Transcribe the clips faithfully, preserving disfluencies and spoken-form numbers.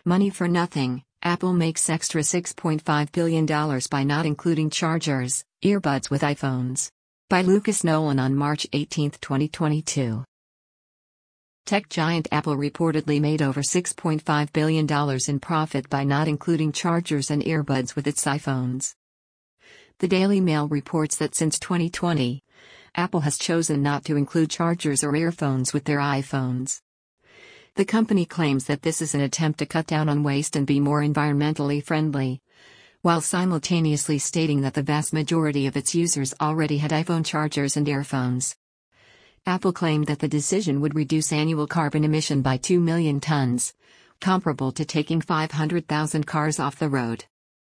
Money for nothing, Apple makes extra six point five billion dollars by not including chargers, earbuds with iPhones. By Lucas Nolan on March eighteenth, twenty twenty-two. Tech giant Apple reportedly made over six point five billion dollars in profit by not including chargers and earbuds with its iPhones. The Daily Mail reports that since twenty twenty, Apple has chosen not to include chargers or earphones with their iPhones. The company claims that this is an attempt to cut down on waste and be more environmentally friendly, while simultaneously stating that the vast majority of its users already had iPhone chargers and earphones. Apple claimed that the decision would reduce annual carbon emission by two million tons, comparable to taking five hundred thousand cars off the road.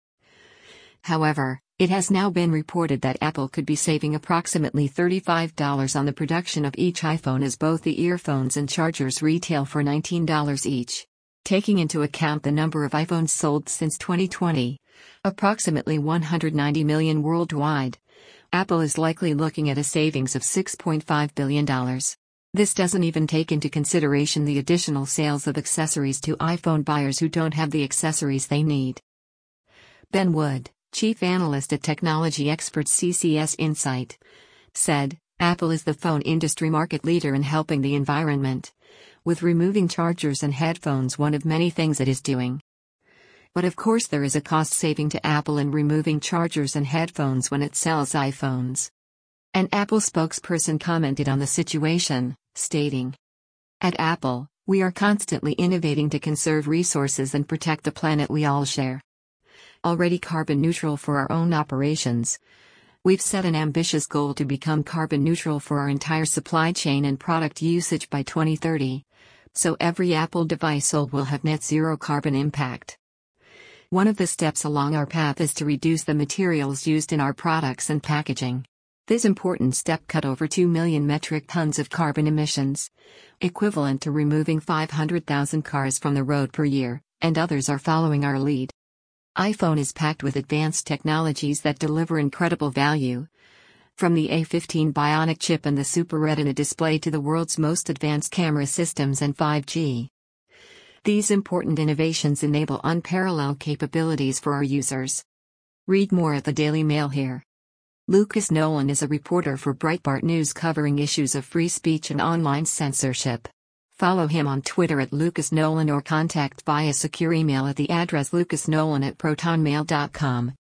However, it has now been reported that Apple could be saving approximately thirty-five dollars on the production of each iPhone, as both the earphones and chargers retail for nineteen dollars each. Taking into account the number of iPhones sold since twenty twenty, approximately one hundred ninety million worldwide, Apple is likely looking at a savings of six point five billion dollars. This doesn't even take into consideration the additional sales of accessories to iPhone buyers who don't have the accessories they need. Ben Wood, chief analyst at technology expert C C S Insight, said, "Apple is the phone industry market leader in helping the environment, with removing chargers and headphones one of many things it is doing. But of course there is a cost saving to Apple in removing chargers and headphones when it sells iPhones." An Apple spokesperson commented on the situation, stating, "At Apple, we are constantly innovating to conserve resources and protect the planet we all share. Already carbon neutral for our own operations, we've set an ambitious goal to become carbon neutral for our entire supply chain and product usage by twenty thirty, so every Apple device sold will have net zero carbon impact. One of the steps along our path is to reduce the materials used in our products and packaging. This important step cut over two million metric tons of carbon emissions, equivalent to removing five hundred thousand cars from the road per year, and others are following our lead. iPhone is packed with advanced technologies that deliver incredible value, from the A fifteen Bionic chip and the Super Retina display to the world's most advanced camera systems and five G. These important innovations enable unparalleled capabilities for our users." Read more at the Daily Mail here. Lucas Nolan is a reporter for Breitbart News covering issues of free speech and online censorship. Follow him on Twitter at Lucas Nolan or contact via secure email at the address lucasnolan at protonmail dot com.